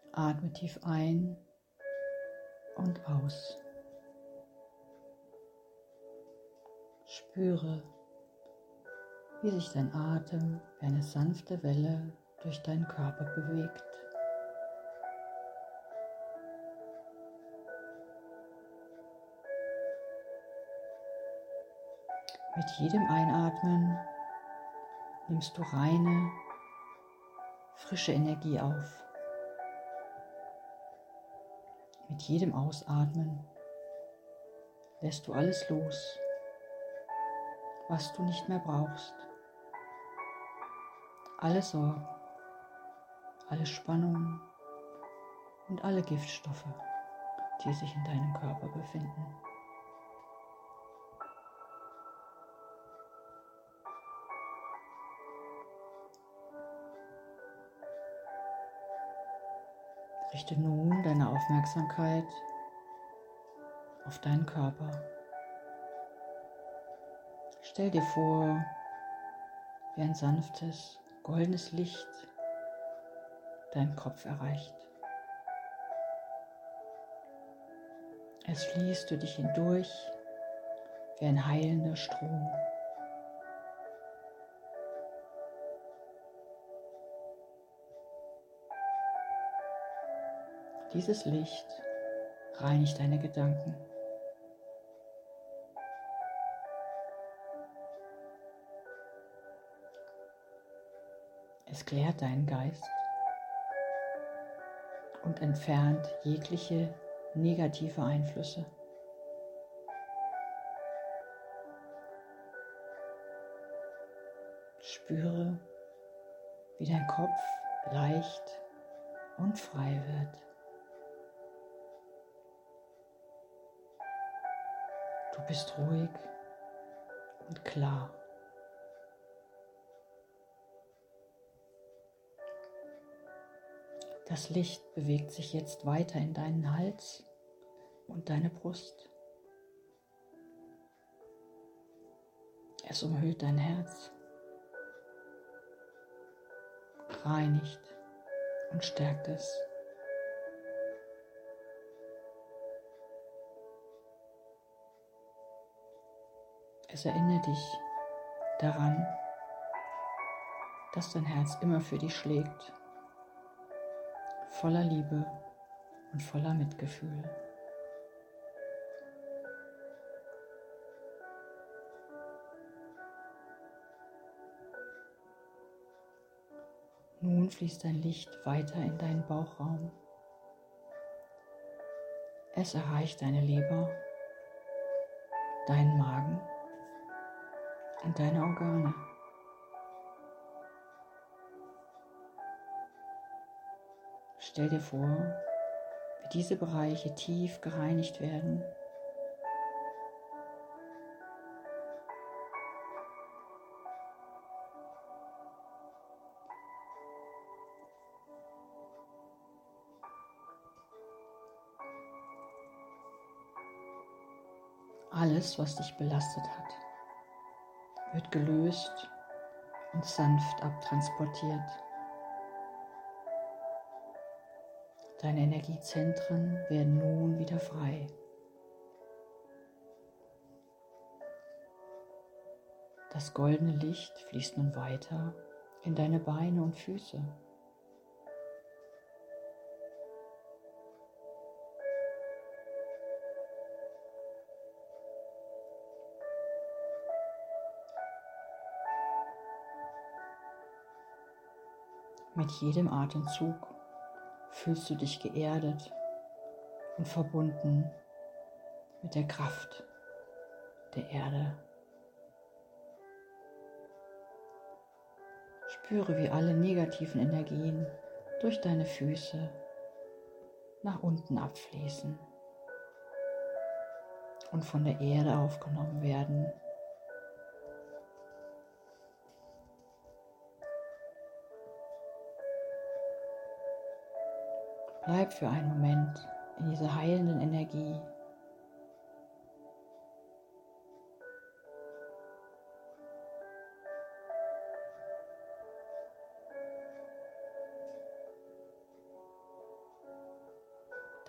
Atme tief ein und aus. Spüre, wie sich dein Atem wie eine sanfte Welle durch deinen Körper bewegt. Mit jedem Einatmen nimmst du reine, frische Energie auf. Mit jedem Ausatmen lässt du alles los, was du nicht mehr brauchst. Alle Sorgen, alle Spannungen und alle Giftstoffe, die sich in deinem Körper befinden. Richte nun deine Aufmerksamkeit auf deinen Körper. Stell dir vor, wie ein sanftes, goldenes Licht deinen Kopf erreicht. Es fließt durch dich hindurch wie ein heilender Strom. Dieses Licht reinigt deine Gedanken. Es klärt deinen Geist und entfernt jegliche negative Einflüsse. Spüre, wie dein Kopf leicht und frei wird. Du bist ruhig und klar. Das Licht bewegt sich jetzt weiter in deinen Hals und deine Brust. Es umhüllt dein Herz, reinigt und stärkt es. Es erinnert dich daran, dass dein Herz immer für dich schlägt, voller Liebe und voller Mitgefühl. Nun fließt dein Licht weiter in deinen Bauchraum. Es erreicht deine Leber, deinen Magen und deine Organe. Stell dir vor, wie diese Bereiche tief gereinigt werden. Alles, was dich belastet hat, wird gelöst und sanft abtransportiert. Deine Energiezentren werden nun wieder frei. Das goldene Licht fließt nun weiter in deine Beine und Füße. Mit jedem Atemzug fühlst du dich geerdet und verbunden mit der Kraft der Erde. Spüre, wie alle negativen Energien durch deine Füße nach unten abfließen und von der Erde aufgenommen werden. Bleib für einen Moment in dieser heilenden Energie.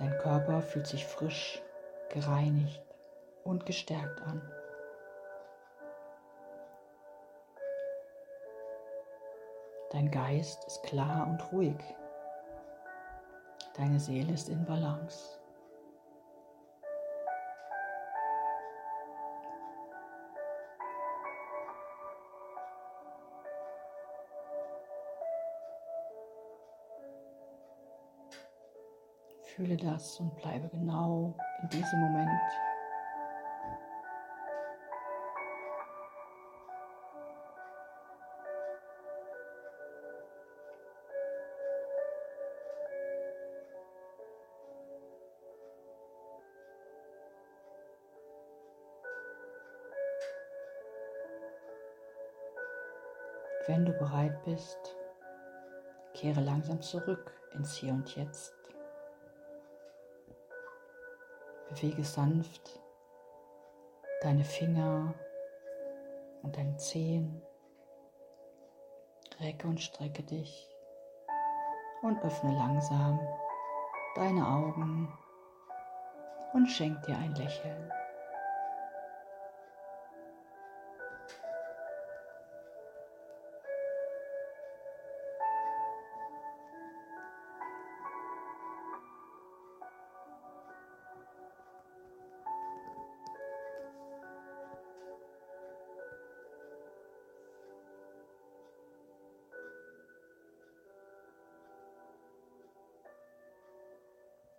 Dein Körper fühlt sich frisch, gereinigt und gestärkt an. Dein Geist ist klar und ruhig. Deine Seele ist in Balance. Fühle das und bleibe genau in diesem Moment. Wenn du bereit bist, kehre langsam zurück ins Hier und Jetzt. Bewege sanft deine Finger und deine Zehen. Recke und strecke dich und öffne langsam deine Augen und schenk dir ein Lächeln.